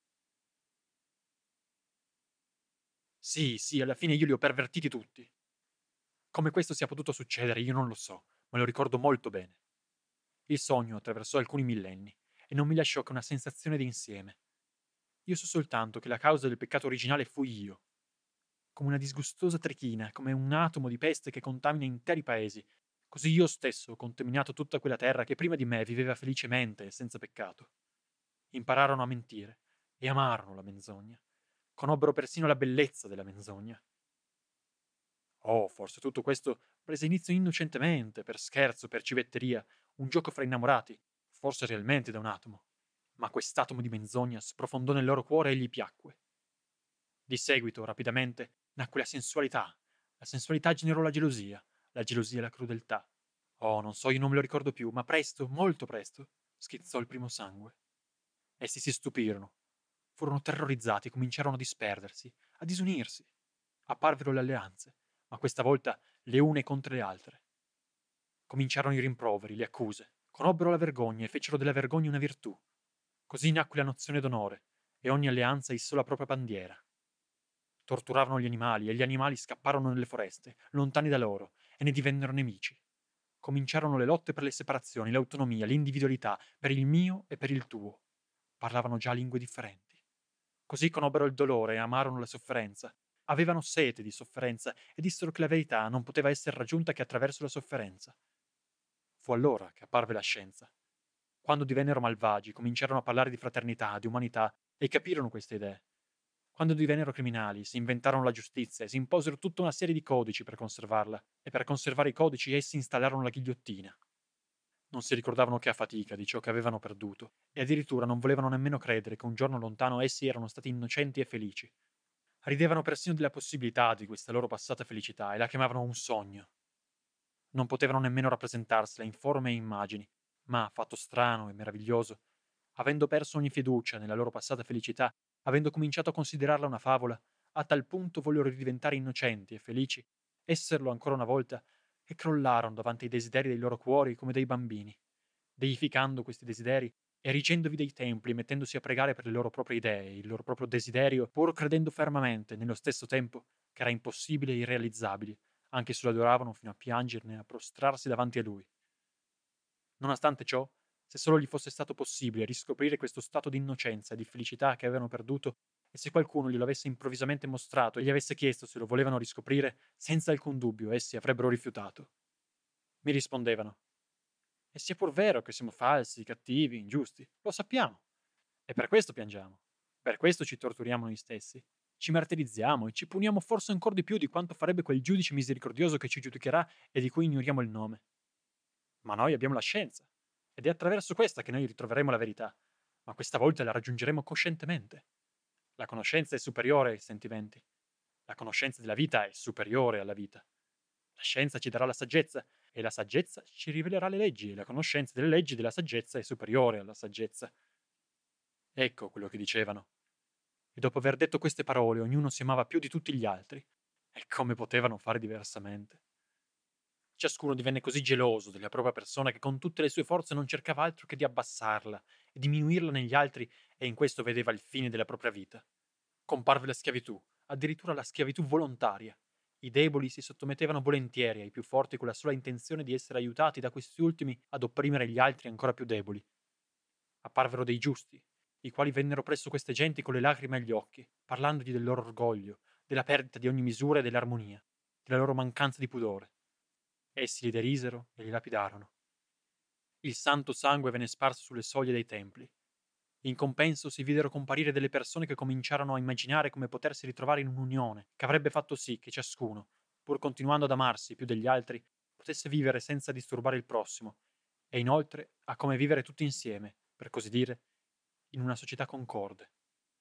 Sì, sì, alla fine io li ho pervertiti tutti. Come questo sia potuto succedere io non lo so, ma lo ricordo molto bene. Il sogno attraversò alcuni millenni e non mi lasciò che una sensazione di insieme. Io so soltanto che la causa del peccato originale fui io, come una disgustosa trechina, come un atomo di peste che contamina interi paesi. Così io stesso ho contaminato tutta quella terra che prima di me viveva felicemente e senza peccato. Impararono a mentire e amarono la menzogna. Conobbero persino la bellezza della menzogna. Oh, forse tutto questo prese inizio innocentemente, per scherzo, per civetteria, un gioco fra innamorati, forse realmente da un atomo. Ma quest'atomo di menzogna sprofondò nel loro cuore e gli piacque. Di seguito, rapidamente, nacque la sensualità. La sensualità generò la gelosia, la gelosia la crudeltà. Oh, non so, io non me lo ricordo più, ma presto, molto presto, schizzò il primo sangue. Essi si stupirono, furono terrorizzati, cominciarono a disperdersi, a disunirsi. Apparvero le alleanze, ma questa volta le une contro le altre. Cominciarono i rimproveri, le accuse, conobbero la vergogna e fecero della vergogna una virtù. Così nacque la nozione d'onore, e ogni alleanza issò la propria bandiera. Torturarono gli animali, e gli animali scapparono nelle foreste, lontani da loro, e ne divennero nemici. Cominciarono le lotte per le separazioni, l'autonomia, l'individualità, per il mio e per il tuo. Parlavano già lingue differenti. Così conobbero il dolore e amarono la sofferenza. Avevano sete di sofferenza e dissero che la verità non poteva essere raggiunta che attraverso la sofferenza. Fu allora che apparve la scienza. Quando divennero malvagi, cominciarono a parlare di fraternità, di umanità e capirono queste idee. Quando divennero criminali, si inventarono la giustizia e si imposero tutta una serie di codici per conservarla, e per conservare i codici essi installarono la ghigliottina. Non si ricordavano che a fatica di ciò che avevano perduto, e addirittura non volevano nemmeno credere che un giorno lontano essi erano stati innocenti e felici. Ridevano persino della possibilità di questa loro passata felicità e la chiamavano un sogno. Non potevano nemmeno rappresentarsela in forme e immagini, ma, fatto strano e meraviglioso, avendo perso ogni fiducia nella loro passata felicità, avendo cominciato a considerarla una favola, a tal punto vollero ridiventare innocenti e felici, esserlo ancora una volta, e crollarono davanti ai desideri dei loro cuori come dei bambini, deificando questi desideri, erigendovi dei templi, mettendosi a pregare per le loro proprie idee, il loro proprio desiderio, pur credendo fermamente, nello stesso tempo, che era impossibile e irrealizzabile, anche se lo adoravano fino a piangerne e a prostrarsi davanti a lui. Nonostante ciò, se solo gli fosse stato possibile riscoprire questo stato di innocenza e di felicità che avevano perduto, e se qualcuno glielo avesse improvvisamente mostrato e gli avesse chiesto se lo volevano riscoprire, senza alcun dubbio essi avrebbero rifiutato. Mi rispondevano: e sia pur vero che siamo falsi, cattivi, ingiusti, lo sappiamo. E per questo piangiamo. Per questo ci torturiamo noi stessi. Ci martirizziamo e ci puniamo forse ancora di più di quanto farebbe quel giudice misericordioso che ci giudicherà e di cui ignoriamo il nome. Ma noi abbiamo la scienza, ed è attraverso questa che noi ritroveremo la verità, ma questa volta la raggiungeremo coscientemente. La conoscenza è superiore ai sentimenti. La conoscenza della vita è superiore alla vita. La scienza ci darà la saggezza, e la saggezza ci rivelerà le leggi, e la conoscenza delle leggi della saggezza è superiore alla saggezza. Ecco quello che dicevano. E dopo aver detto queste parole, ognuno si amava più di tutti gli altri. E come potevano fare diversamente? Ciascuno divenne così geloso della propria persona che con tutte le sue forze non cercava altro che di abbassarla e diminuirla negli altri, e in questo vedeva il fine della propria vita. Comparve la schiavitù, addirittura la schiavitù volontaria. I deboli si sottomettevano volentieri ai più forti con la sola intenzione di essere aiutati da questi ultimi ad opprimere gli altri ancora più deboli. Apparvero dei giusti, i quali vennero presso queste genti con le lacrime agli occhi, parlandogli del loro orgoglio, della perdita di ogni misura e dell'armonia, della loro mancanza di pudore. Essi li derisero e li lapidarono. Il santo sangue venne sparso sulle soglie dei templi. In compenso si videro comparire delle persone che cominciarono a immaginare come potersi ritrovare in un'unione che avrebbe fatto sì che ciascuno, pur continuando ad amarsi più degli altri, potesse vivere senza disturbare il prossimo, e inoltre a come vivere tutti insieme, per così dire, in una società concorde.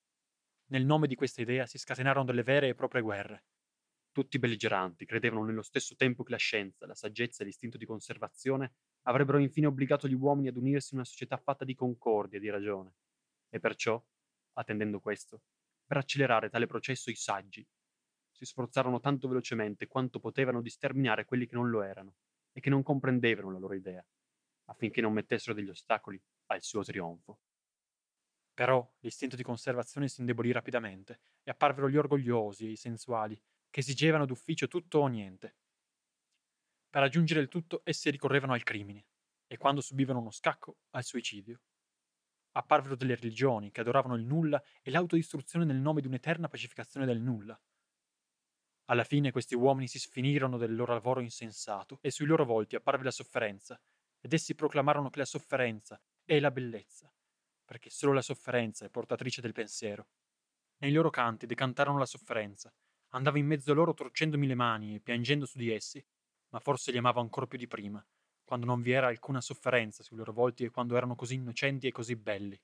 Nel nome di questa idea si scatenarono delle vere e proprie guerre. Tutti i belligeranti credevano nello stesso tempo che la scienza, la saggezza e l'istinto di conservazione avrebbero infine obbligato gli uomini ad unirsi in una società fatta di concordia e di ragione. E perciò, attendendo questo, Per accelerare tale processo i saggi si sforzarono tanto velocemente quanto potevano di sterminare quelli che non lo erano e che non comprendevano la loro idea, affinché non mettessero degli ostacoli al suo trionfo. Però l'istinto di conservazione si indebolì rapidamente e apparvero gli orgogliosi e i sensuali, che esigevano d'ufficio tutto o niente. Per raggiungere il tutto essi ricorrevano al crimine, e quando subivano uno scacco, al suicidio. Apparvero delle religioni che adoravano il nulla e l'autodistruzione nel nome di un'eterna pacificazione del nulla. Alla fine questi uomini si sfinirono del loro lavoro insensato e sui loro volti apparve la sofferenza, ed essi proclamarono che la sofferenza è la bellezza, perché solo la sofferenza è portatrice del pensiero. Nei loro canti decantarono la sofferenza. Andavo in mezzo a loro torcendomi le mani e piangendo su di essi, ma forse li amavo ancora più di prima, quando non vi era alcuna sofferenza sui loro volti e quando erano così innocenti e così belli.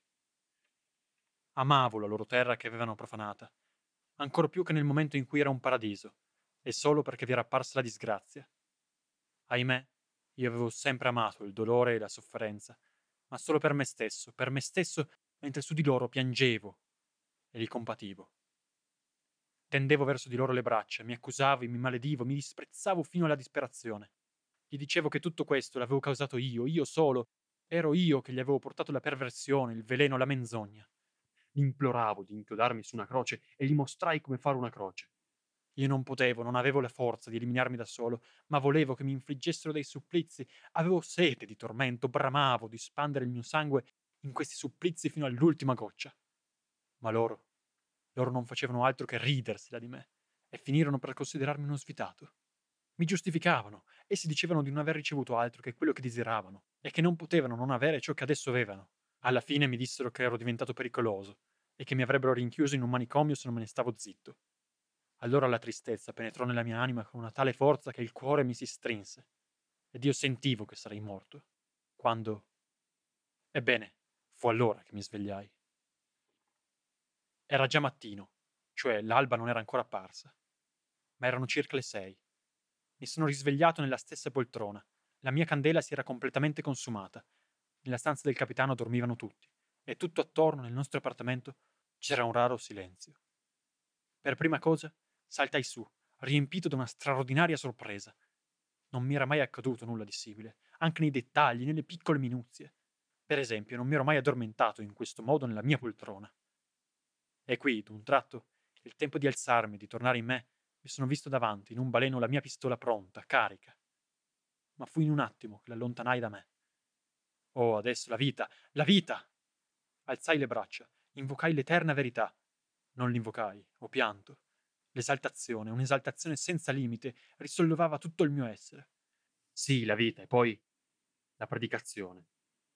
Amavo la loro terra che avevano profanata, ancor più che nel momento in cui era un paradiso, e solo perché vi era apparsa la disgrazia. Ahimè, io avevo sempre amato il dolore e la sofferenza, ma solo per me stesso, per me stesso, mentre su di loro piangevo e li compativo. Tendevo verso di loro le braccia, mi accusavo, mi maledivo, mi disprezzavo fino alla disperazione. Gli dicevo che tutto questo l'avevo causato io, io solo. Ero io che gli avevo portato la perversione, il veleno, la menzogna. Gli imploravo di inchiodarmi su una croce e gli mostrai come fare una croce. Io non potevo, non avevo la forza di eliminarmi da solo, ma volevo che mi infliggessero dei supplizi. Avevo sete di tormento, bramavo di spandere il mio sangue in questi supplizi fino all'ultima goccia. Ma loro, loro non facevano altro che ridersela di me e finirono per considerarmi uno svitato. Mi giustificavano, essi dicevano di non aver ricevuto altro che quello che desideravano e che non potevano non avere ciò che adesso avevano. Alla fine mi dissero che ero diventato pericoloso e che mi avrebbero rinchiuso in un manicomio se non me ne stavo zitto. Allora la tristezza penetrò nella mia anima con una tale forza che il cuore mi si strinse ed io sentivo che sarei morto. Quando... Ebbene, fu allora che mi svegliai. Era già mattino, cioè l'alba non era ancora apparsa, ma erano circa le sei. Mi sono risvegliato nella stessa poltrona. La mia candela si era completamente consumata. Nella stanza del capitano dormivano tutti, e tutto attorno nel nostro appartamento c'era un raro silenzio. Per prima cosa, saltai su, riempito da una straordinaria sorpresa. Non mi era mai accaduto nulla di simile, anche nei dettagli, nelle piccole minuzie. Per esempio, non mi ero mai addormentato in questo modo nella mia poltrona. E qui, d'un tratto, il tempo di alzarmi, di tornare in me, mi sono visto davanti, in un baleno, la mia pistola pronta, carica. Ma fu in un attimo che l'allontanai da me. Oh, adesso la vita, la vita! Alzai le braccia, invocai l'eterna verità. Non l'invocai, ho pianto. L'esaltazione, un'esaltazione senza limite, risollevava tutto il mio essere. Sì, la vita, e poi la predicazione.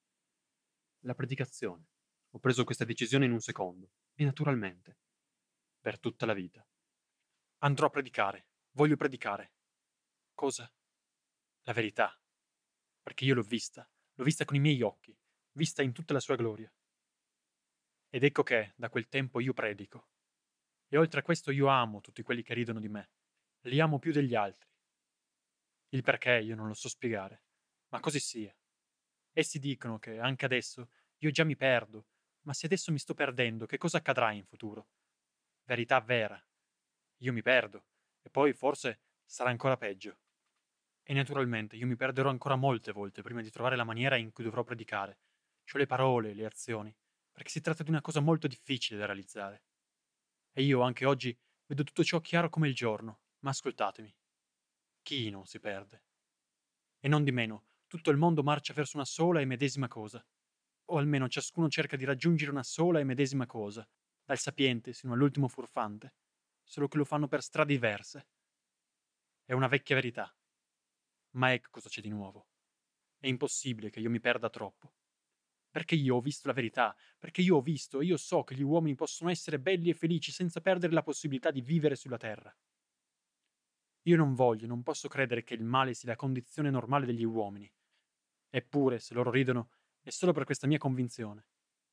La predicazione. Ho preso questa decisione in un secondo, e naturalmente, per tutta la vita. Andrò a predicare, voglio predicare. Cosa? La verità. Perché io l'ho vista, l'ho vista con i miei occhi, vista in tutta la sua gloria. Ed ecco che, da quel tempo, io predico. E oltre a questo io amo tutti quelli che ridono di me. Li amo più degli altri. Il perché io non lo so spiegare, ma così sia. Essi dicono che, anche adesso, io già mi perdo, ma se adesso mi sto perdendo, che cosa accadrà in futuro? Verità vera. Io mi perdo, e poi forse sarà ancora peggio. E naturalmente io mi perderò ancora molte volte prima di trovare la maniera in cui dovrò predicare, cioè le parole, le azioni, perché si tratta di una cosa molto difficile da realizzare. E io anche oggi vedo tutto ciò chiaro come il giorno, ma ascoltatemi, chi non si perde? E non di meno, tutto il mondo marcia verso una sola e medesima cosa, o almeno ciascuno cerca di raggiungere una sola e medesima cosa, dal sapiente sino all'ultimo furfante, solo che lo fanno per strade diverse. È una vecchia verità. Ma ecco cosa c'è di nuovo. È impossibile che io mi perda troppo. Perché io ho visto la verità, perché io ho visto e io so che gli uomini possono essere belli e felici senza perdere la possibilità di vivere sulla terra. Io non voglio, non posso credere che il male sia la condizione normale degli uomini. Eppure, se loro ridono, è solo per questa mia convinzione.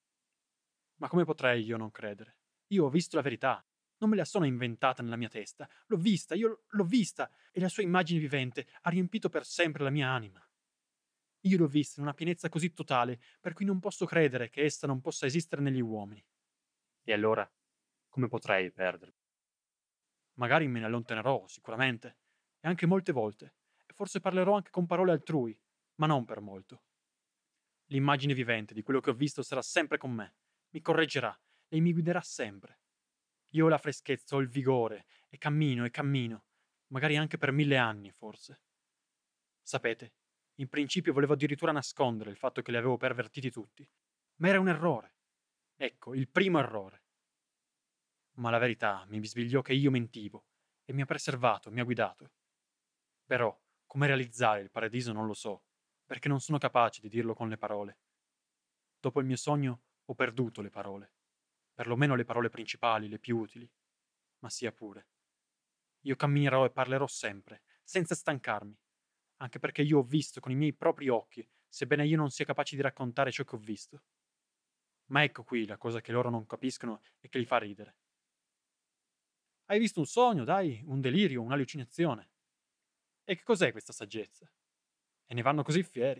Ma come potrei io non credere? Io ho visto la verità. Non me la sono inventata nella mia testa. L'ho vista, io l'ho vista, e la sua immagine vivente ha riempito per sempre la mia anima. Io l'ho vista in una pienezza così totale, per cui non posso credere che essa non possa esistere negli uomini. E allora? Come potrei perdermi? Magari me ne allontanerò, sicuramente, e anche molte volte, e forse parlerò anche con parole altrui, ma non per molto. L'immagine vivente di quello che ho visto sarà sempre con me, mi correggerà e mi guiderà sempre. Io ho la freschezza, ho il vigore, e cammino e cammino, magari anche per mille anni, forse. Sapete, in principio volevo addirittura nascondere il fatto che li avevo pervertiti tutti, ma era un errore. Ecco, il primo errore. Ma la verità mi bisbigliò che io mentivo e mi ha preservato, mi ha guidato. Però, come realizzare il paradiso non lo so, perché non sono capace di dirlo con le parole. Dopo il mio sogno ho perduto le parole, perlomeno le parole principali, le più utili. Ma sia pure. Io camminerò e parlerò sempre, senza stancarmi, anche perché io ho visto con i miei propri occhi, sebbene io non sia capace di raccontare ciò che ho visto. Ma ecco qui la cosa che loro non capiscono e che li fa ridere. Hai visto un sogno, dai, un delirio, un'allucinazione. E che cos'è questa saggezza? E ne vanno così fieri.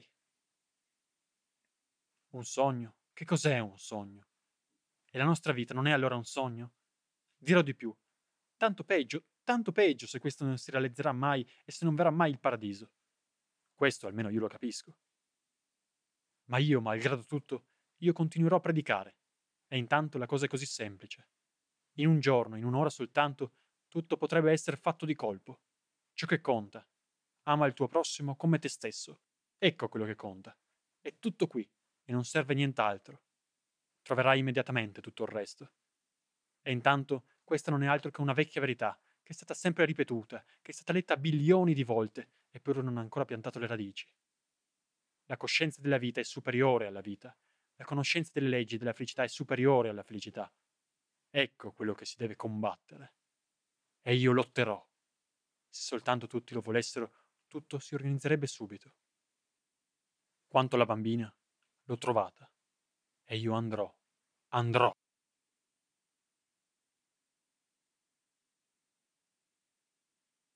Un sogno? Che cos'è un sogno? E la nostra vita non è allora un sogno? Dirò di più. Tanto peggio, tanto peggio se questo non si realizzerà mai e se non verrà mai il paradiso. Questo almeno io lo capisco. Ma io, malgrado tutto, io continuerò a predicare. E intanto la cosa è così semplice. In un giorno, in un'ora soltanto, tutto potrebbe essere fatto di colpo. Ciò che conta. Ama il tuo prossimo come te stesso. Ecco quello che conta. È tutto qui e non serve nient'altro. Troverai immediatamente tutto il resto. E intanto questa non è altro che una vecchia verità, che è stata sempre ripetuta, che è stata letta bilioni di volte, eppure non ha ancora piantato le radici. La coscienza della vita è superiore alla vita. La conoscenza delle leggi e della felicità è superiore alla felicità. Ecco quello che si deve combattere. E io lotterò. Se soltanto tutti lo volessero, tutto si organizzerebbe subito. Quanto alla bambina, l'ho trovata. E io andrò. Andrò.